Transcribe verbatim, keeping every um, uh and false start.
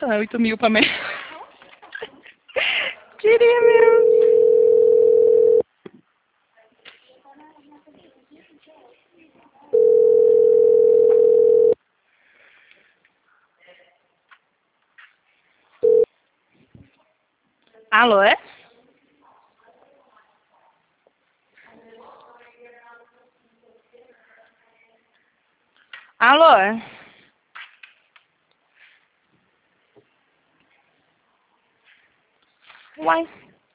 é oito mil pra mim. Queria mesmo. Alô, é? Alô, é? Uai.